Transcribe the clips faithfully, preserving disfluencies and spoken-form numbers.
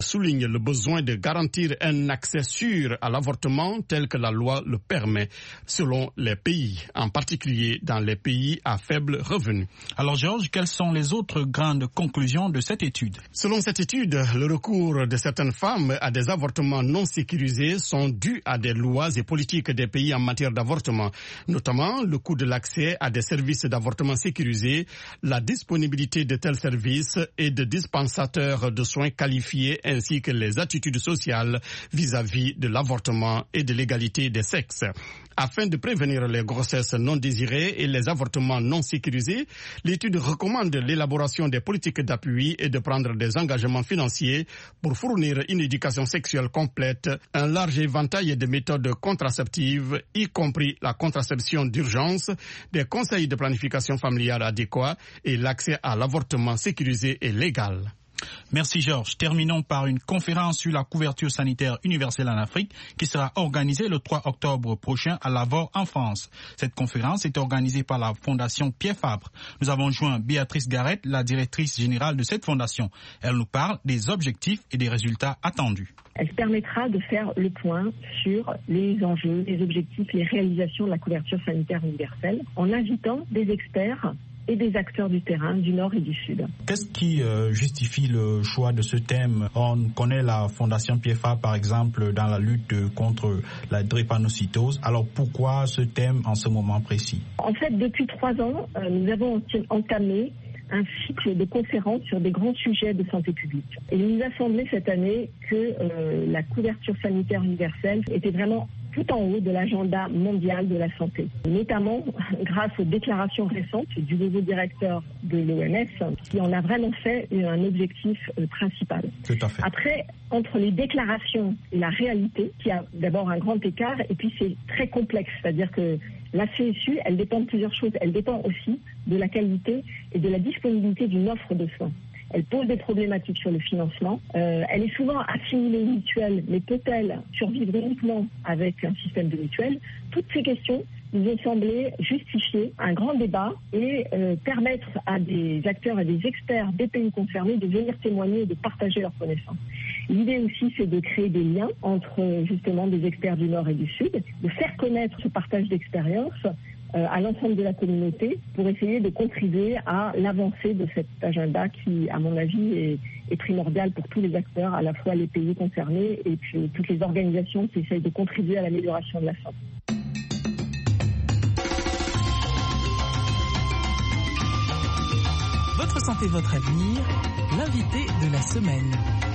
souligne le besoin de garantir un accès sûr à l'avortement tel que la loi le permet, selon les pays, en particulier dans les pays à faible revenu. Alors Georges, quelles sont les autres grandes conclusions de cette étude? Selon cette étude, le recours de certaines femmes à des avortements non sécurisés sont dus à des lois et politiques des pays en matière d'avortement, notamment le coût de l'accès à des services d'avortement sécurisés, la disponibilité de tels services et de dispensateurs de soins qualifiés ainsi que les attitudes sociales vis-à-vis de l'avortement et de l'égalité des sexes. Afin de prévenir les grossesses non désirées et les avortements non sécurisés, l'étude recommande l'élaboration des politiques d'appui et de prendre des engagements financiers pour fournir une éducation sexuelle complète, un large éventail de méthodes contraceptives, y compris la contraception d'urgence, des conseils de planification familiale adéquats et l'accès à l'avortement sécurisé et légal. Merci Georges. Terminons par une conférence sur la couverture sanitaire universelle en Afrique qui sera organisée le trois octobre prochain à Lavore en France. Cette conférence est organisée par la Fondation Pierre Fabre. Nous avons joint Béatrice Garrett, la directrice générale de cette fondation. Elle nous parle des objectifs et des résultats attendus. Elle permettra de faire le point sur les enjeux, les objectifs, les réalisations de la couverture sanitaire universelle en invitant des experts et des acteurs du terrain, du Nord et du Sud. Qu'est-ce qui euh, justifie le choix de ce thème? On connaît la Fondation Pierre Fabre, par exemple, dans la lutte contre la drépanocytose. Alors pourquoi ce thème en ce moment précis? En fait, depuis trois ans, euh, nous avons entamé un cycle de conférences sur des grands sujets de santé publique. Et il nous a semblé cette année que euh, la couverture sanitaire universelle était vraiment tout en haut de l'agenda mondial de la santé, notamment grâce aux déclarations récentes du nouveau directeur de l'O M S qui en a vraiment fait un objectif principal. Tout à fait. Après, entre les déclarations et la réalité, il y a d'abord un grand écart et puis c'est très complexe, c'est-à-dire que la C S U, elle dépend de plusieurs choses. Elle dépend aussi de la qualité et de la disponibilité d'une offre de soins. Elle pose des problématiques sur le financement. Euh, elle est souvent assimilée aux mutuelles, mais peut-elle survivre uniquement avec un système de mutuelles? Toutes ces questions nous ont semblé justifier un grand débat et euh, permettre à des acteurs et des experts des pays concernés de venir témoigner et de partager leurs connaissances. L'idée aussi, c'est de créer des liens entre justement des experts du Nord et du Sud, de faire connaître ce partage d'expériences euh, à l'ensemble de la communauté pour essayer de contribuer à l'avancée de cet agenda qui, à mon avis, est, est primordial pour tous les acteurs, à la fois les pays concernés et puis toutes les organisations qui essayent de contribuer à l'amélioration de la santé. Votre santé, votre avenir, l'invité de la semaine.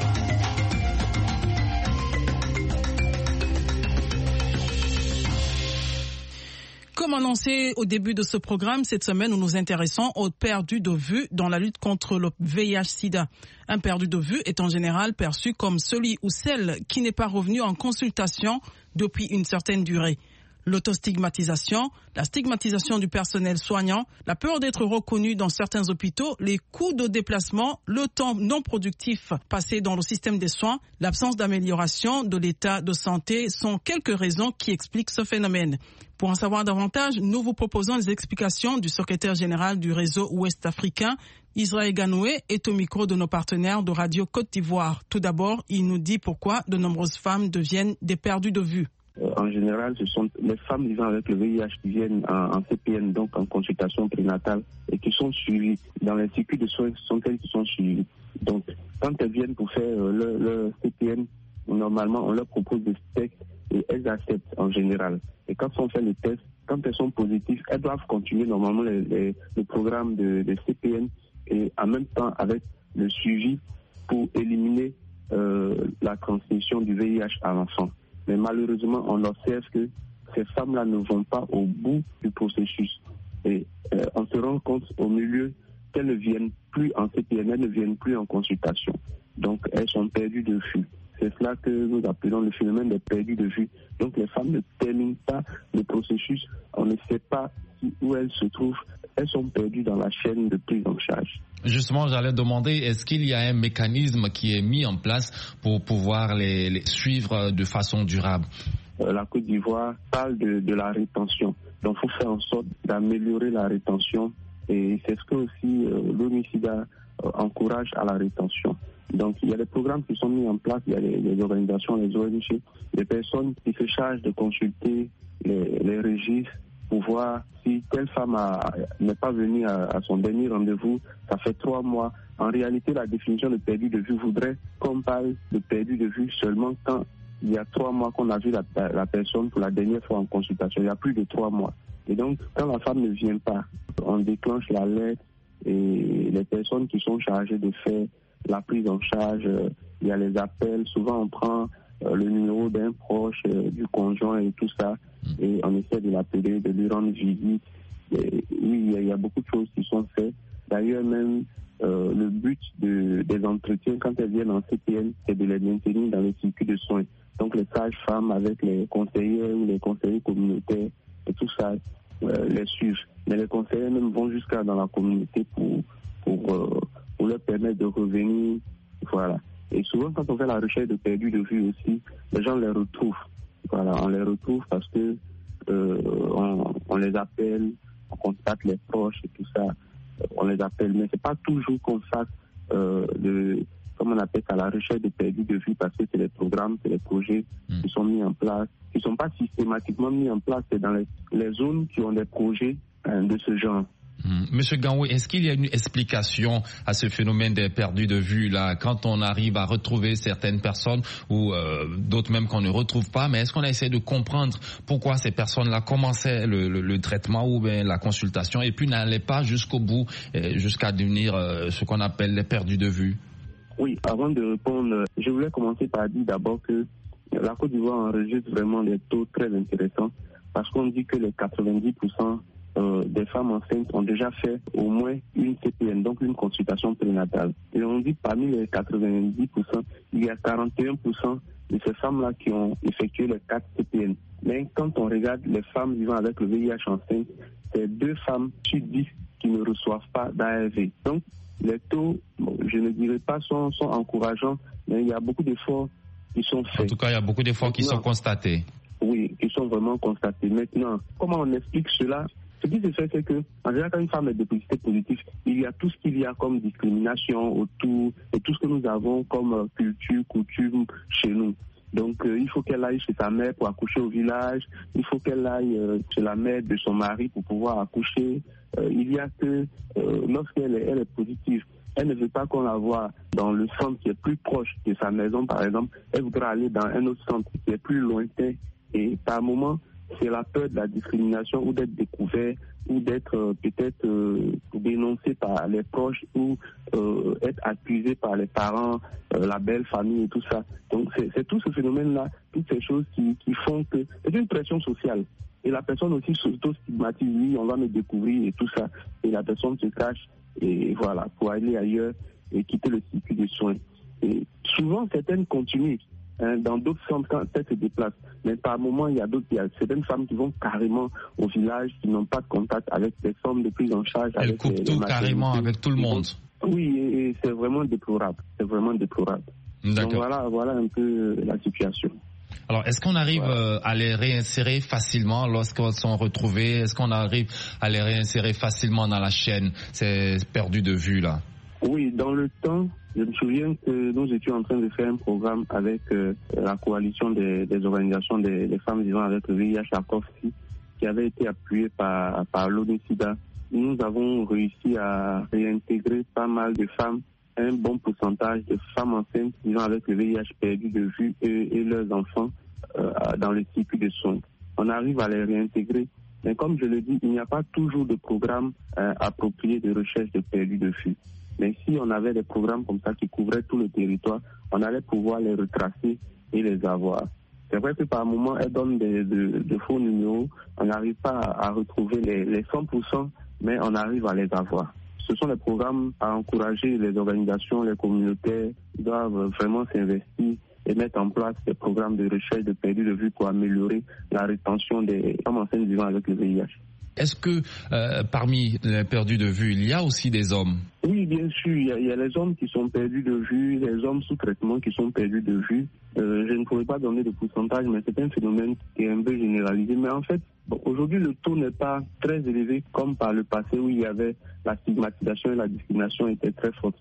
Comme annoncé au début de ce programme, cette semaine, nous nous intéressons aux perdus de vue dans la lutte contre le V I H sida. Un perdu de vue est en général perçu comme celui ou celle qui n'est pas revenu en consultation depuis une certaine durée. L'autostigmatisation, la stigmatisation du personnel soignant, la peur d'être reconnu dans certains hôpitaux, les coûts de déplacement, le temps non productif passé dans le système des soins, l'absence d'amélioration de l'état de santé sont quelques raisons qui expliquent ce phénomène. Pour en savoir davantage, nous vous proposons les explications du secrétaire général du réseau ouest africain, Israël Ganoué, est au micro de nos partenaires de Radio Côte d'Ivoire. Tout d'abord, il nous dit pourquoi de nombreuses femmes deviennent des perdues de vue. En général, ce sont les femmes vivant avec le V I H qui viennent en, en C P N, donc en consultation prénatale, et qui sont suivies. Dans les circuits de soins, ce sont elles qui sont suivies. Donc, quand elles viennent pour faire euh, le, le C P N, normalement, on leur propose des tests et elles acceptent en général. Et quand on fait les tests, quand elles sont positives, elles doivent continuer normalement les, les, le programme de, de C P N et en même temps avec le suivi pour éliminer euh, la transmission du V I H à l'enfant. Mais malheureusement, on observe que ces femmes-là ne vont pas au bout du processus. Et euh, on se rend compte au milieu qu'elles ne viennent plus en C P N, elles ne viennent plus en consultation. Donc, elles sont perdues de vue. C'est cela que nous appelons le phénomène des perdus de vue. Donc, les femmes ne terminent pas le processus. On ne sait pas où elles se trouvent. Elles sont perdues dans la chaîne de prise en charge. Justement, j'allais demander, est-ce qu'il y a un mécanisme qui est mis en place pour pouvoir les, les suivre de façon durable? euh, La Côte d'Ivoire parle de, de la rétention. Donc, il faut faire en sorte d'améliorer la rétention. Et c'est ce que aussi euh, l'O N U SIDA euh, encourage à la rétention. Donc il y a des programmes qui sont mis en place, il y a les, les organisations, les O N G, des personnes qui se chargent de consulter les, les registres pour voir si telle femme a, n'est pas venue à, à son dernier rendez-vous, ça fait trois mois. En réalité, la définition de perdu de vue voudrait qu'on parle de perdu de vue seulement quand il y a trois mois qu'on a vu la, la, la personne pour la dernière fois en consultation. Il y a plus de trois mois. Et donc, quand la femme ne vient pas, on déclenche l'alerte et les personnes qui sont chargées de faire la prise en charge, euh, il y a les appels. Souvent, on prend euh, le numéro d'un proche, euh, du conjoint et tout ça, et on essaie de l'appeler, de lui rendre visite. Et, oui, il y, a, il y a beaucoup de choses qui sont faites. D'ailleurs, même euh, le but de, des entretiens, quand elles viennent en C P N, c'est de les maintenir dans le circuit de soins. Donc, les sages-femmes avec les conseillers ou les conseillers communautaires et tout ça, euh, les suivent. Mais les conseillers même vont jusqu'à dans la communauté pour, pour, euh, pour leur permettre de revenir. Voilà. Et souvent, quand on fait la recherche de perdus de vue aussi, les gens les retrouvent. Voilà, on les retrouve parce que euh, on, on les appelle, on contacte les proches et tout ça, euh, on les appelle. Mais c'est pas toujours qu'on fasse euh, de, comme on appelle ça, la recherche de perdus de vue, parce que c'est des programmes, c'est des projets mmh. qui sont mis en place, qui sont pas systématiquement mis en place, c'est dans les, les zones qui ont des projets hein, de ce genre. Monsieur Ganwe, est-ce qu'il y a une explication à ce phénomène des perdus de vue là, quand on arrive à retrouver certaines personnes ou euh, d'autres même qu'on ne retrouve pas, mais est-ce qu'on a essayé de comprendre pourquoi ces personnes-là commençaient le, le, le traitement ou bien la consultation et puis n'allaient pas jusqu'au bout, jusqu'à devenir euh, ce qu'on appelle les perdus de vue? Oui, avant de répondre, je voulais commencer par dire d'abord que la Côte d'Ivoire enregistre vraiment des taux très intéressants parce qu'on dit que les quatre-vingt-dix pour cent Euh, des femmes enceintes ont déjà fait au moins une C P N, donc une consultation prénatale. Et on dit parmi les quatre-vingt-dix pour cent, il y a quarante et un pour cent de ces femmes-là qui ont effectué les quatre C P N. Mais quand on regarde les femmes vivant avec le V I H enceintes, c'est deux femmes sur dix qui ne reçoivent pas d'A R V. Donc les taux, bon, je ne dirais pas sont, sont encourageants, mais il y a beaucoup d'efforts qui sont faits. En tout cas, il y a beaucoup d'efforts Maintenant, qui sont constatés. Oui, qui sont vraiment constatés. Maintenant, comment on explique cela? Ce qui se fait, c'est que, en général, quand une femme est dépistée positive, il y a tout ce qu'il y a comme discrimination autour et tout ce que nous avons comme euh, culture, coutume chez nous. Donc, euh, il faut qu'elle aille chez sa mère pour accoucher au village. Il faut qu'elle aille euh, chez la mère de son mari pour pouvoir accoucher. Euh, il y a que, euh, lorsqu'elle est, elle est positive, elle ne veut pas qu'on la voie dans le centre qui est plus proche de sa maison, par exemple. Elle voudra aller dans un autre centre qui est plus lointain. Et par moment, c'est la peur de la discrimination ou d'être découvert ou d'être euh, peut-être euh, dénoncé par les proches ou euh, être accusé par les parents, euh, la belle famille et tout ça. Donc c'est, c'est tout ce phénomène-là, toutes ces choses qui, qui font que c'est une pression sociale. Et la personne aussi s'auto-stigmatise, oui, on va me découvrir et tout ça. Et la personne se cache et voilà, pour aller ailleurs et quitter le circuit de soins. Et souvent, certaines continuent. Hein, dans d'autres centres, quand elles se déplacent. Mais par moment, il y a d'autres, il y a certaines femmes qui vont carrément au village, qui n'ont pas de contact avec les femmes de prise en charge. Elles avec coupent les, tout les carrément avec tout le monde. Oui, et, et c'est vraiment déplorable. C'est vraiment déplorable. D'accord. Donc voilà, voilà un peu la situation. Alors, est-ce qu'on arrive voilà. euh, à les réinsérer facilement lorsqu'elles sont retrouvées? Est-ce qu'on arrive à les réinsérer facilement dans la chaîne, ces perdus de vue là? Oui, dans le temps, je me souviens que nous étions en train de faire un programme avec euh, la coalition des, des organisations des, des femmes vivant avec le V I H à Koffi, qui avait été appuyé par, par l'ONU-SIDA. Nous avons réussi à réintégrer pas mal de femmes, un bon pourcentage de femmes enceintes vivant avec le V I H perdu de vue et, et leurs enfants euh, dans le circuit de soins. On arrive à les réintégrer. Mais comme je le dis, il n'y a pas toujours de programme euh, approprié de recherche de perdu de vue. Mais si on avait des programmes comme ça qui couvraient tout le territoire, on allait pouvoir les retracer et les avoir. C'est vrai que par moment, elles donnent des, de, de faux numéros. On n'arrive pas à, à retrouver les, les cent pour cent, mais on arrive à les avoir. Ce sont des programmes à encourager. Les organisations, les communautés doivent vraiment s'investir et mettre en place des programmes de recherche de perdu de vue pour améliorer la rétention des femmes enceintes vivant avec le V I H. Est-ce que euh, parmi les perdus de vue, il y a aussi des hommes? Oui, bien sûr, il y, a, il y a les hommes qui sont perdus de vue, les hommes sous traitement qui sont perdus de vue. Euh, je ne pourrais pas donner de pourcentage, mais c'est un phénomène qui est un peu généralisé. Mais en fait, bon, aujourd'hui, le taux n'est pas très élevé comme par le passé où il y avait la stigmatisation et la discrimination était très forte.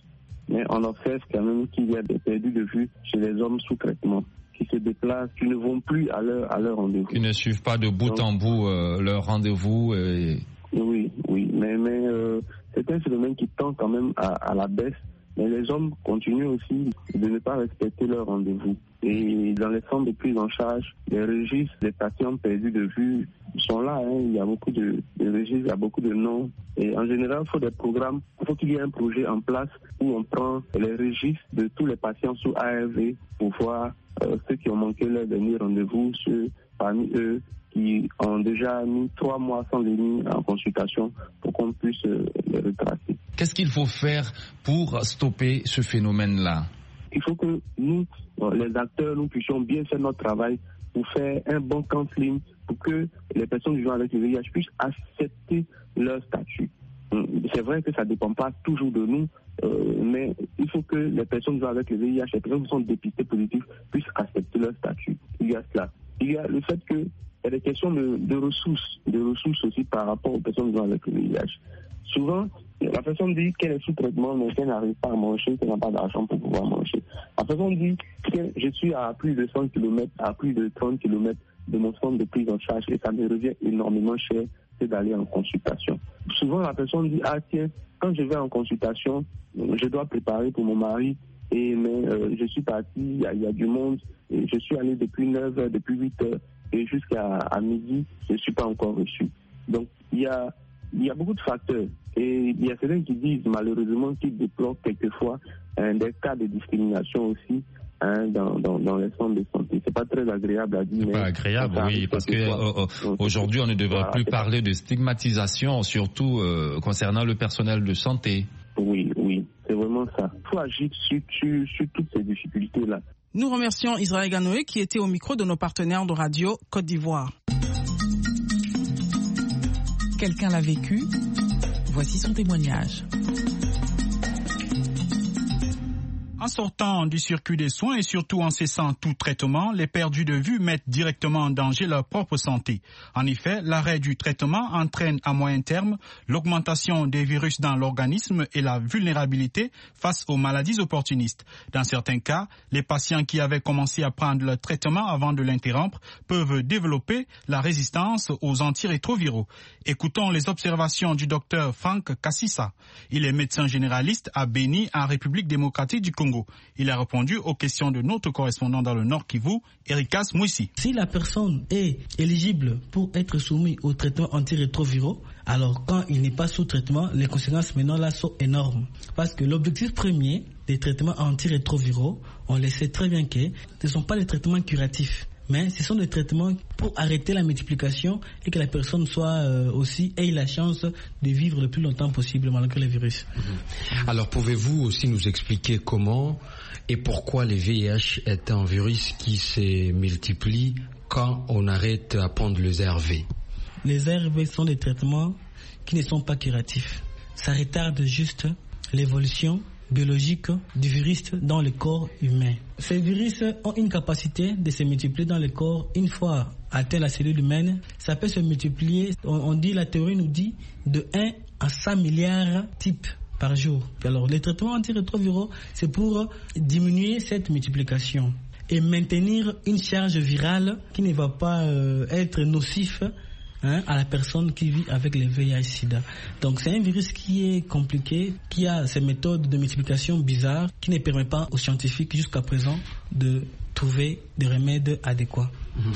mais on observe quand même qu'il y a des perdus de vue chez les hommes sous traitement, qui se déplacent, qui ne vont plus à leur, à leur rendez-vous. Qui ne suivent pas de bout Donc, en bout euh, leur rendez-vous. Et... Oui, oui, mais, mais euh, c'est un phénomène qui tend quand même à, à la baisse. Mais les hommes continuent aussi de ne pas respecter leur rendez-vous. Et dans les centres de prise en charge, les registres des patients perdus de vue sont là. Hein. Il y a beaucoup de, de registres, il y a beaucoup de noms. Et en général, il faut des programmes, il faut qu'il y ait un projet en place où on prend les registres de tous les patients sous A R V pour voir euh, ceux qui ont manqué leur dernier rendez-vous, ceux parmi eux qui ont déjà mis trois mois sans venir en consultation pour qu'on puisse euh, les retracer. Qu'est-ce qu'il faut faire pour stopper ce phénomène-là? Il faut que nous, les acteurs, nous puissions bien faire notre travail pour faire un bon counseling pour que les personnes vivant avec le V I H puissent accepter leur statut. C'est vrai que ça ne dépend pas toujours de nous, euh, mais il faut que les personnes vivant avec le V I H, les personnes qui sont dépistées positives, puissent accepter leur statut. Il y a cela. Il y a le fait que il y a des questions de, de ressources, de ressources aussi par rapport aux personnes vivant avec le V I H. Souvent, la personne dit qu'elle est sous traitement, mais qu'elle n'arrive pas à manger, qu'elle n'a pas d'argent pour pouvoir manger. La personne dit que je suis à plus de cent kilomètres, à plus de trente kilomètres de mon centre de prise en charge et ça me revient énormément cher que d'aller en consultation. Souvent, la personne dit, ah tiens, quand je vais en consultation, je dois préparer pour mon mari, et mais euh, je suis parti, il y, y a du monde, et je suis allé depuis neuf heures, depuis huit heures, et jusqu'à à midi, je ne suis pas encore reçu. Donc, il y a, il y a beaucoup de facteurs. Et il y a certains qui disent, malheureusement, qu'ils déplorent quelquefois hein, des cas de discrimination aussi hein, dans, dans, dans les centres de santé. C'est pas très agréable à dire. C'est pas agréable, oui, parce que euh, euh, aujourd'hui, on ne devrait voilà, plus parler de stigmatisation, surtout euh, concernant le personnel de santé. Oui, oui, c'est vraiment ça. Il faut agir sur, sur, sur toutes ces difficultés-là. Nous remercions Israël Ganoé qui était au micro de nos partenaires de radio Côte d'Ivoire. Quelqu'un l'a vécu. Voici son témoignage. En sortant du circuit des soins et surtout en cessant tout traitement, les perdus de vue mettent directement en danger leur propre santé. En effet, l'arrêt du traitement entraîne à moyen terme l'augmentation des virus dans l'organisme et la vulnérabilité face aux maladies opportunistes. Dans certains cas, les patients qui avaient commencé à prendre le traitement avant de l'interrompre peuvent développer la résistance aux antirétroviraux. Écoutons les observations du docteur Franck Kassissa. Il est médecin généraliste à Béni, en République démocratique du Congo. Il a répondu aux questions de notre correspondant dans le Nord Kivu, Erikas Mouissi. Si la personne est éligible pour être soumise au traitement antirétroviraux, alors quand il n'est pas sous traitement, les conséquences maintenant là sont énormes. Parce que l'objectif premier des traitements antirétroviraux, on le sait très bien que ce ne sont pas des traitements curatifs. Mais ce sont des traitements pour arrêter la multiplication et que la personne soit euh, aussi ait la chance de vivre le plus longtemps possible malgré le virus. Mmh. Alors pouvez-vous aussi nous expliquer comment et pourquoi le V I H est un virus qui se multiplie quand on arrête à prendre les A R V? Les A R V sont des traitements qui ne sont pas curatifs. Ça retarde juste l'évolution biologique du virus dans le corps humain. Ces virus ont une capacité de se multiplier dans le corps une fois atteint la cellule humaine. Ça peut se multiplier, on, on dit, la théorie nous dit, de un à cent milliards types par jour. Alors les traitements antirétroviraux, c'est pour diminuer cette multiplication et maintenir une charge virale qui ne va pas euh, être nocif Hein, à la personne qui vit avec le V I H sida. Donc c'est un virus qui est compliqué, qui a ces méthodes de multiplication bizarres, qui ne permet pas aux scientifiques jusqu'à présent de trouver des remèdes adéquats.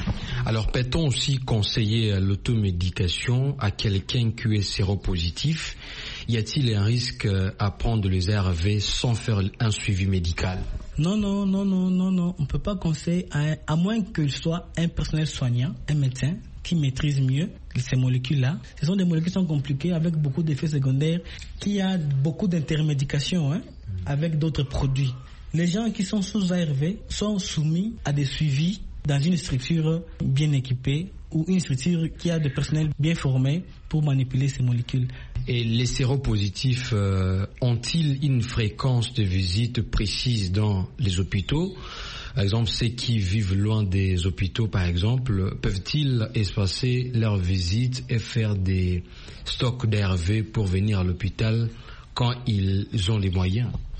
Alors peut-on aussi conseiller l'automédication à quelqu'un qui est séropositif? Y a-t-il un risque à prendre les A R V sans faire un suivi médical? Non, non, non, non, non, non. On ne peut pas conseiller, à, à moins qu'il soit un personnel soignant, un médecin, qui maîtrise mieux ces molécules-là. Ce sont des molécules qui sont compliquées avec beaucoup d'effets secondaires, qui a beaucoup d'intermédication hein, avec d'autres produits. Les gens qui sont sous A R V sont soumis à des suivis dans une structure bien équipée ou une structure qui a des personnels bien formés pour manipuler ces molécules. Et les séropositifs euh, ont-ils une fréquence de visite précise dans les hôpitaux? Par exemple, ceux qui vivent loin des hôpitaux, par exemple, peuvent-ils espacer leurs visites et faire des stocks d'A R V pour venir à l'hôpital quand ils ont les moyens?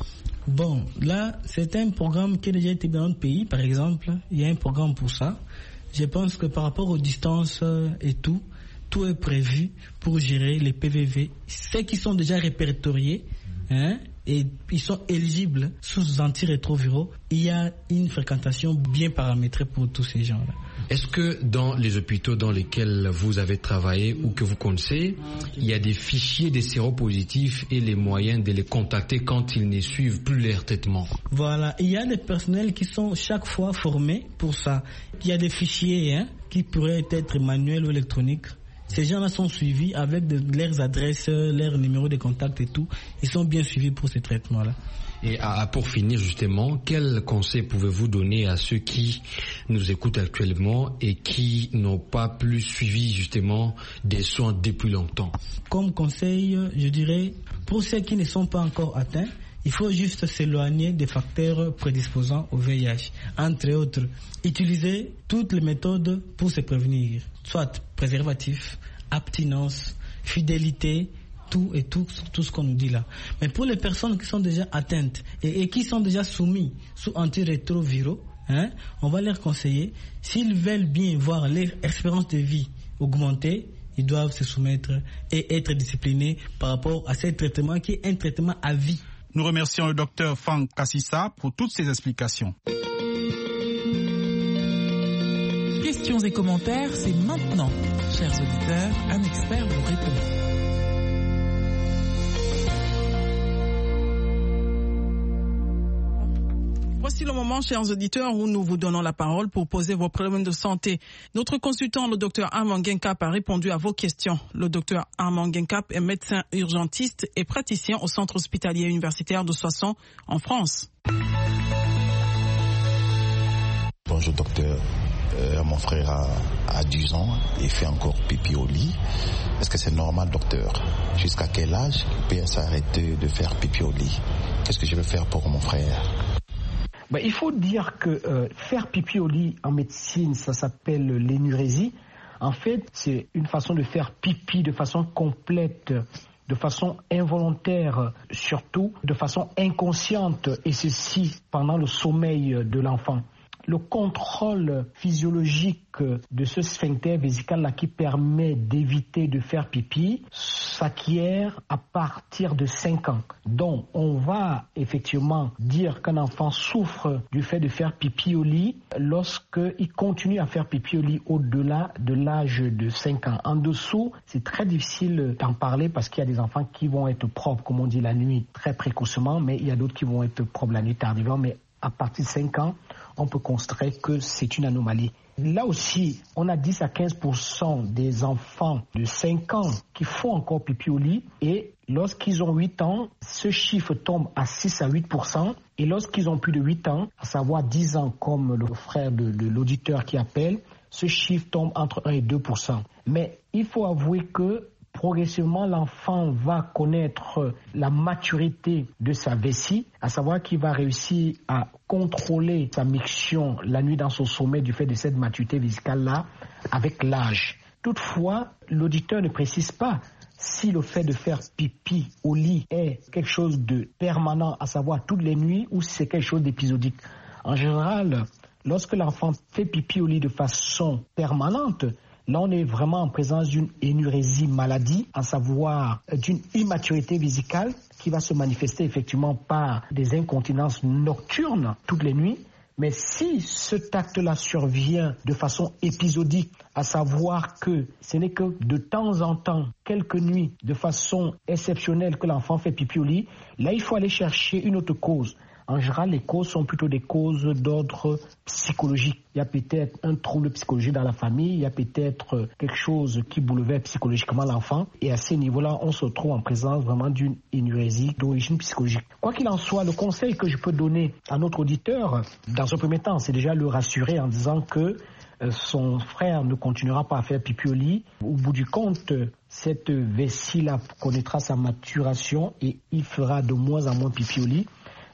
Bon, là, c'est un programme qui a déjà été dans notre pays, par exemple. Il y a un programme pour ça. Je pense que par rapport aux distances et tout, tout est prévu pour gérer les P V V. Ceux qui sont déjà répertoriés, hein, et ils sont éligibles sous antirétroviraux, il y a une fréquentation bien paramétrée pour tous ces gens-là. Est-ce que dans les hôpitaux dans lesquels vous avez travaillé ou que vous connaissez, il y a des fichiers des séropositifs et les moyens de les contacter quand ils ne suivent plus leur traitement? Voilà, il y a des personnels qui sont chaque fois formés pour ça. Il y a des fichiers hein, qui pourraient être manuels ou électroniques. Ces gens-là sont suivis avec de, leurs adresses, leurs numéros de contact et tout. Ils sont bien suivis pour ces traitements-là. Et à, pour finir justement, quel conseil pouvez-vous donner à ceux qui nous écoutent actuellement et qui n'ont pas plus suivi justement des soins depuis longtemps? Comme conseil, je dirais, pour ceux qui ne sont pas encore atteints, il faut juste s'éloigner des facteurs prédisposants au V I H. Entre autres, utiliser toutes les méthodes pour se prévenir, soit préservatif, abstinence, fidélité, tout et tout, tout ce qu'on nous dit là. Mais pour les personnes qui sont déjà atteintes et, et qui sont déjà soumises sous antirétroviraux, hein, on va leur conseiller, s'ils veulent bien voir leur espérance de vie augmenter, ils doivent se soumettre et être disciplinés par rapport à ce traitement qui est un traitement à vie. Nous remercions le docteur Franck Kassissa pour toutes ces explications. Questions et commentaires, c'est maintenant. Chers auditeurs, un expert vous répond. Voici le moment, chers auditeurs, où nous vous donnons la parole pour poser vos problèmes de santé. Notre consultant, le docteur Armand Guenkap, a répondu à vos questions. Le docteur Armand Guenkap est médecin urgentiste et praticien au centre hospitalier universitaire de Soissons, en France. Bonjour docteur, euh, mon frère a, a dix ans et fait encore pipi au lit. Est-ce que c'est normal docteur? Jusqu'à quel âge il peut s'arrêter de faire pipi au lit? Qu'est-ce que je vais faire pour mon frère? Ben, il faut dire que euh, faire pipi au lit en médecine, ça s'appelle l'énurésie. En fait, c'est une façon de faire pipi de façon complète, de façon involontaire, surtout de façon inconsciente, et ceci pendant le sommeil de l'enfant. Le contrôle physiologique de ce sphincter vésical-là qui permet d'éviter de faire pipi s'acquiert à partir de cinq ans. Donc, on va effectivement dire qu'un enfant souffre du fait de faire pipi au lit lorsqu'il continue à faire pipi au lit au-delà de l'âge de cinq ans. En dessous, c'est très difficile d'en parler parce qu'il y a des enfants qui vont être propres, comme on dit, la nuit très précocement, mais il y a d'autres qui vont être propres la nuit tardivement. Mais à partir de cinq ans, on peut constater que c'est une anomalie. Là aussi, on a dix à quinze pour cent des enfants de cinq ans qui font encore pipi au lit et lorsqu'ils ont huit ans, ce chiffre tombe à six à huit pour cent et lorsqu'ils ont plus de huit ans, à savoir dix ans comme le frère de, de l'auditeur qui appelle, ce chiffre tombe entre un et deux pour cent. Mais il faut avouer que progressivement, l'enfant va connaître la maturité de sa vessie, à savoir qu'il va réussir à contrôler sa miction la nuit dans son sommeil du fait de cette maturité vésicale-là avec l'âge. Toutefois, l'auditeur ne précise pas si le fait de faire pipi au lit est quelque chose de permanent, à savoir toutes les nuits, ou si c'est quelque chose d'épisodique. En général, lorsque l'enfant fait pipi au lit de façon permanente, là, on est vraiment en présence d'une énurésie maladie, à savoir d'une immaturité vésicale qui va se manifester effectivement par des incontinences nocturnes toutes les nuits. Mais si cet acte-là survient de façon épisodique, à savoir que ce n'est que de temps en temps, quelques nuits, de façon exceptionnelle que l'enfant fait pipi au lit, là, il faut aller chercher une autre cause. En général, les causes sont plutôt des causes d'ordre psychologique. Il y a peut-être un trouble psychologique dans la famille, il y a peut-être quelque chose qui bouleverse psychologiquement l'enfant. Et à ce niveau-là, on se trouve en présence vraiment d'une énurésie d'origine psychologique. Quoi qu'il en soit, le conseil que je peux donner à notre auditeur, dans un premier temps, c'est déjà le rassurer en disant que son frère ne continuera pas à faire pipi au lit. Au bout du compte, cette vessie-là connaîtra sa maturation et il fera de moins en moins pipi au lit.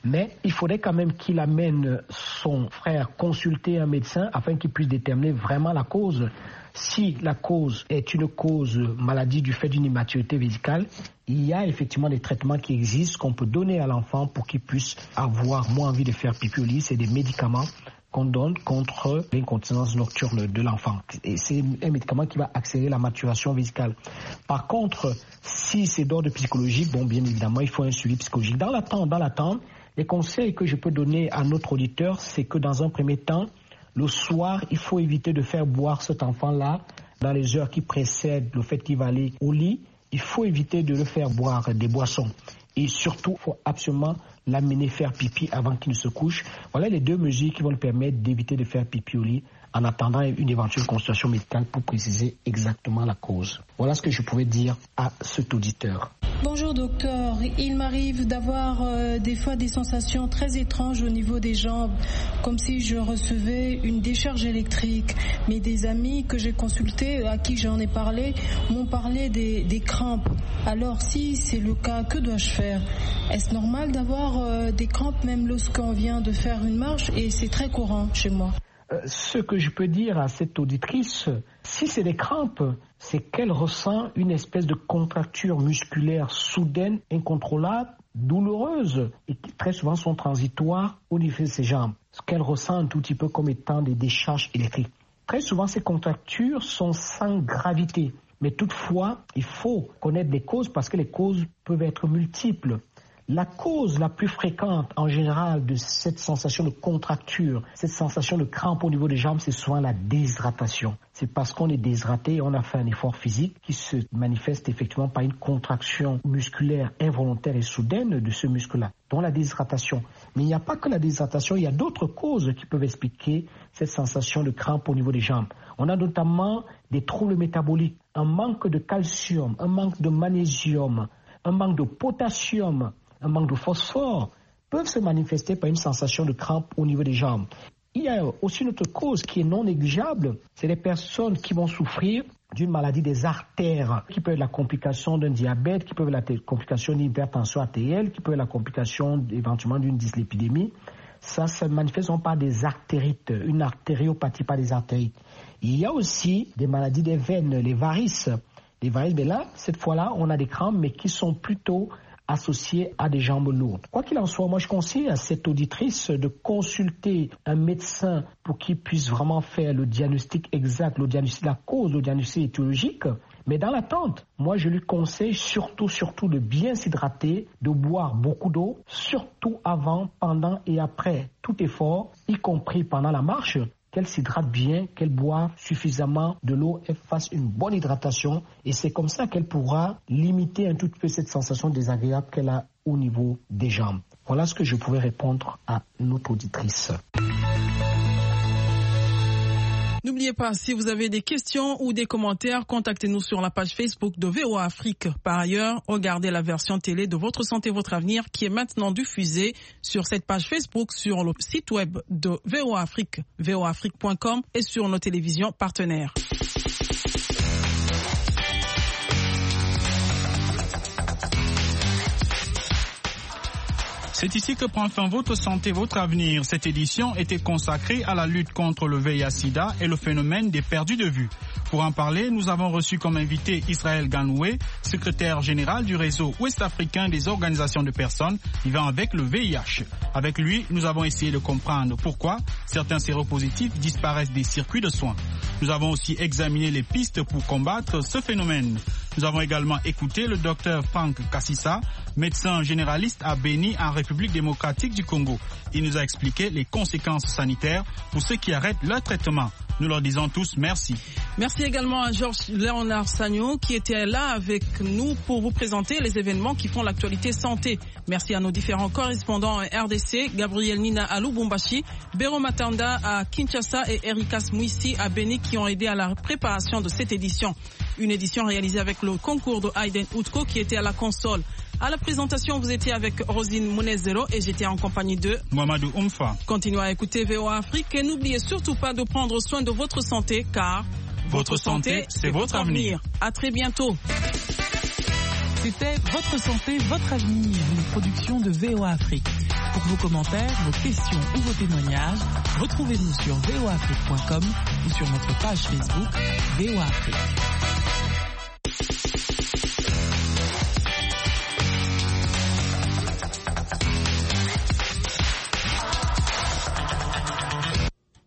Mais il faudrait quand même qu'il amène son frère consulter un médecin afin qu'il puisse déterminer vraiment la cause. Si la cause est une cause maladie du fait d'une immaturité vésicale, il y a effectivement des traitements qui existent qu'on peut donner à l'enfant pour qu'il puisse avoir moins envie de faire pipi au lit. C'est des médicaments qu'on donne contre l'incontinence nocturne de l'enfant. Et c'est un médicament qui va accélérer la maturation vésicale. Par contre, si c'est d'ordre psychologique, bon, bien évidemment, il faut un suivi psychologique. Dans l'attente, dans l'attente, les conseils que je peux donner à notre auditeur, c'est que dans un premier temps, le soir, il faut éviter de faire boire cet enfant-là dans les heures qui précèdent le fait qu'il va aller au lit. Il faut éviter de le faire boire des boissons. Et surtout, il faut absolument l'amener faire pipi avant qu'il ne se couche. Voilà les deux mesures qui vont lui permettre d'éviter de faire pipi au lit en attendant une éventuelle consultation médicale pour préciser exactement la cause. Voilà ce que je pouvais dire à cet auditeur. Bonjour docteur, il m'arrive d'avoir euh, des fois des sensations très étranges au niveau des jambes, comme si je recevais une décharge électrique. Mais des amis que j'ai consultés, à qui j'en ai parlé, m'ont parlé des, des crampes. Alors si c'est le cas, que dois-je faire? Est-ce normal d'avoir euh, des crampes même lorsqu'on vient de faire une marche? Et c'est très courant chez moi. Euh, ce que je peux dire à cette auditrice, si c'est des crampes, c'est qu'elle ressent une espèce de contracture musculaire soudaine, incontrôlable, douloureuse, et qui très souvent sont transitoires au niveau de ses jambes. Ce qu'elle ressent un tout petit peu comme étant des décharges électriques. Très souvent, ces contractures sont sans gravité. Mais toutefois, il faut connaître les causes parce que les causes peuvent être multiples. La cause la plus fréquente en général de cette sensation de contracture, cette sensation de crampe au niveau des jambes, c'est souvent la déshydratation. C'est parce qu'on est déshydraté et on a fait un effort physique qui se manifeste effectivement par une contraction musculaire involontaire et soudaine de ce muscle-là, dont la déshydratation. Mais il n'y a pas que la déshydratation, il y a d'autres causes qui peuvent expliquer cette sensation de crampe au niveau des jambes. On a notamment des troubles métaboliques, un manque de calcium, un manque de magnésium, un manque de potassium, un manque de phosphore, peuvent se manifester par une sensation de crampe au niveau des jambes. Il y a aussi une autre cause qui est non négligeable, c'est les personnes qui vont souffrir d'une maladie des artères, qui peut être la complication d'un diabète, qui peut être la complication d'une hypertension artérielle, qui peut être la complication éventuellement d'une dyslipidémie. Ça se manifeste par des artérites, une artériopathie, pas des artérites. Il y a aussi des maladies des veines, les varices. Les varices, mais là, cette fois-là, on a des crampes, mais qui sont plutôt associés à des jambes lourdes. Quoi qu'il en soit, moi je conseille à cette auditrice de consulter un médecin pour qu'il puisse vraiment faire le diagnostic exact, le diagnostic de la cause, le diagnostic étiologique. Mais dans l'attente, moi je lui conseille surtout, surtout de bien s'hydrater, de boire beaucoup d'eau, surtout avant, pendant et après tout effort, y compris pendant la marche. Qu'elle s'hydrate bien, qu'elle boive suffisamment de l'eau, elle fasse une bonne hydratation et c'est comme ça qu'elle pourra limiter un tout petit peu cette sensation désagréable qu'elle a au niveau des jambes. Voilà ce que je pouvais répondre à notre auditrice. N'oubliez pas, si vous avez des questions ou des commentaires, contactez-nous sur la page Facebook de V O A Afrique. Par ailleurs, regardez la version télé de Votre Santé, Votre Avenir qui est maintenant diffusée sur cette page Facebook, sur le site web de V O A Afrique, v o afrique point com et sur nos télévisions partenaires. C'est ici que prend fin Votre Santé, Votre Avenir. Cette édition était consacrée à la lutte contre le V I H sida et le phénomène des perdus de vue. Pour en parler, nous avons reçu comme invité Israël Ganoué, secrétaire général du réseau ouest-africain des organisations de personnes vivant avec le V I H. Avec lui, nous avons essayé de comprendre pourquoi certains séropositifs disparaissent des circuits de soins. Nous avons aussi examiné les pistes pour combattre ce phénomène. Nous avons également écouté le docteur Franck Kassissa, médecin généraliste à Béni en République démocratique du Congo. Il nous a expliqué les conséquences sanitaires pour ceux qui arrêtent leur traitement. Nous leur disons tous merci. Merci également à Georges Léonard Sagno qui était là avec nous pour vous présenter les événements qui font l'actualité santé. Merci à nos différents correspondants à R D C, Gabriel Nina à Lubumbashi, Béro Matanda à Kinshasa et Erika Smouissi à Béni qui ont aidé à la préparation de cette édition. Une édition réalisée avec le concours de Aiden Outko qui était à la console. À la présentation, vous étiez avec Rosine Mounezero et j'étais en compagnie de Mamadou Oumfa. Continuez à écouter V O A Afrique et n'oubliez surtout pas de prendre soin de votre santé car votre santé, c'est votre avenir. À très bientôt. C'était Votre Santé, Votre Avenir, une production de V O A Afrique. Pour vos commentaires, vos questions ou vos témoignages, retrouvez-nous sur voafrique point com ou sur notre page Facebook V O A Afrique.